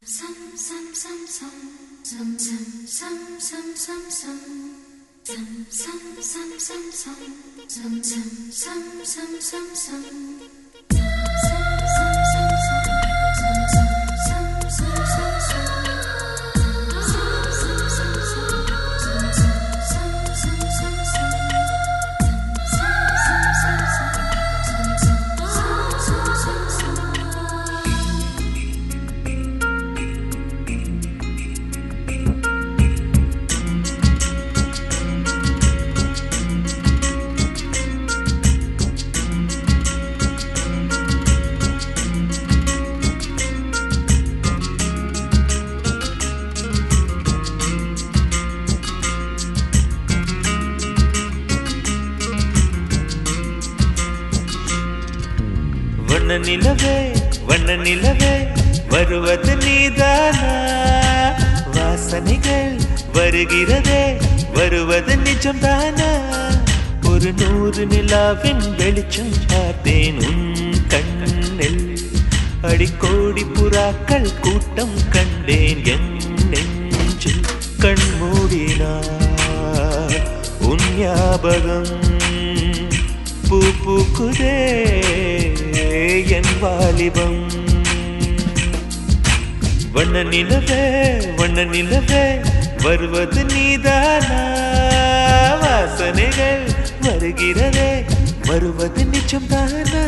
வண்ண நிலவே வண்ண நிலவே வருவது நீதானா, வாசனைகள் வருகிறதே வருவது நிஜம்தானா, ஒரு 100 நிலாவின் வெளிச்சம் பார்த்தேன் உன் கண்ணில், அடிக்கோடி புறாக்கள் கூட்டம் கண்டேன் என் நெஞ்சில், கண் மூடினார் உன் ஞாபகம் பூ பூக்குதே என் வாலிபம். வண்ண நிலவே வண்ண நிலவே வருவது நீதானா, வாசனைகள் வருகிறதே வருவது நிஜம்தானா.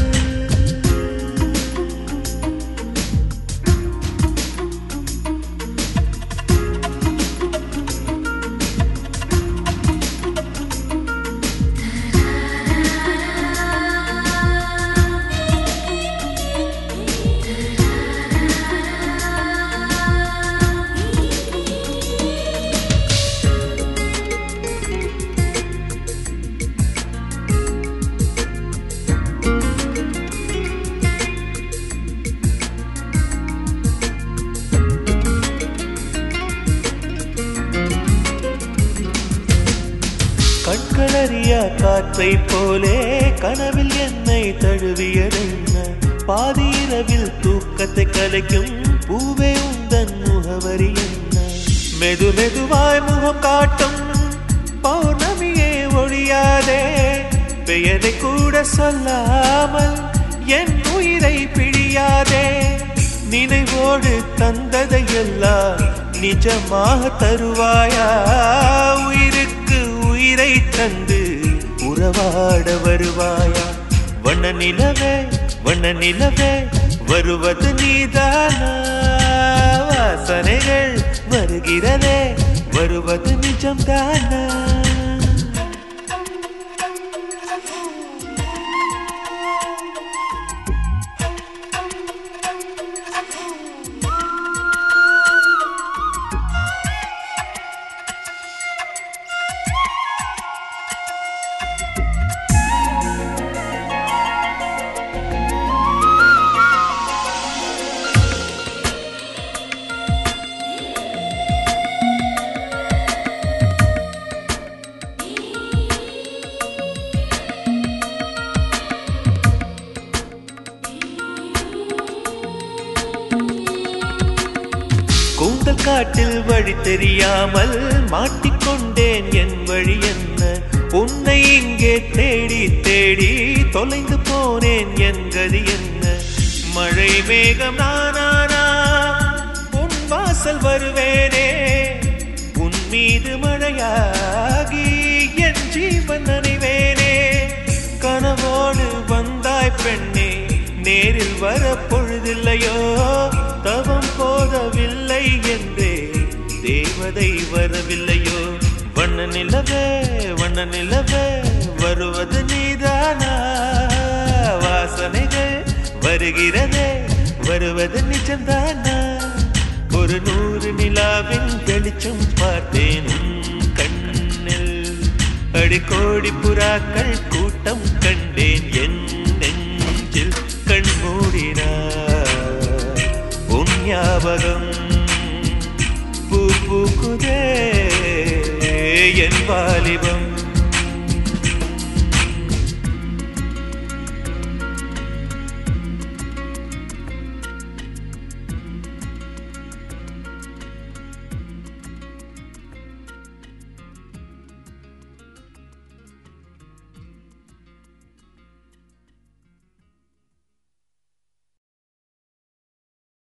கண்களறியா காற்றை போலே கனவில் என்னை தழுவியதென்ன, பாதி இரவில் தூக்கத்தை கலைக்கும் பூவே உந்தன் முகவரி என்ன, மெது மெதுவாய் முகம் காட்டும் பௌர்ணமியே ஒழியாதே, பெயரை கூட சொல்லாமல் என் உயிரை பிழியாதே, நினைவோடு தந்ததையெல்லாம் நிஜமாக தருவாயா, உயிருக்கு உயிரை தந்து உறவாட வருவாயா. வண்ண நிலவே வண்ண நிலவே வருவது நீதானா, வாசனைகள் வருகிறதே வருவது நிஜம்தானா. கூந்தல் காட்டில் வழி தெரியாமல் மாட்டிக்கொண்டேன் என் வழி என்ன, உன்னை இங்கே தேடி தேடி தொலைந்து போனேன் என் கதி என்ன, மழை மேகம் நானானா உன் வாசல் வருவேனே, உன் மீது மழையாகி என் ஜீவன் நனைவேனே, கனவோடு வந்தாய் பெண்ணே நேரில் வர பொழுதில்லையோ, தவம் போதவில்லை என்றே தேவதை வரவில்லையோ. வண்ண நிலவே வண்ண நிலவே வருவது நீதானா, வாசனைகள் வருகிறதே வருவது நிஜம்தானா, ஒரு 100 நிலாவின் வெளிச்சம் பார்த்தேன் உன் கண்ணில், அடிக்கோடி புறாக்கள் கூட்டம் கண்டேன் என் நெஞ்சில், கண் மூடினார் உன் ஞாபகம் பூ பூக்குதே என் வாலிபம்.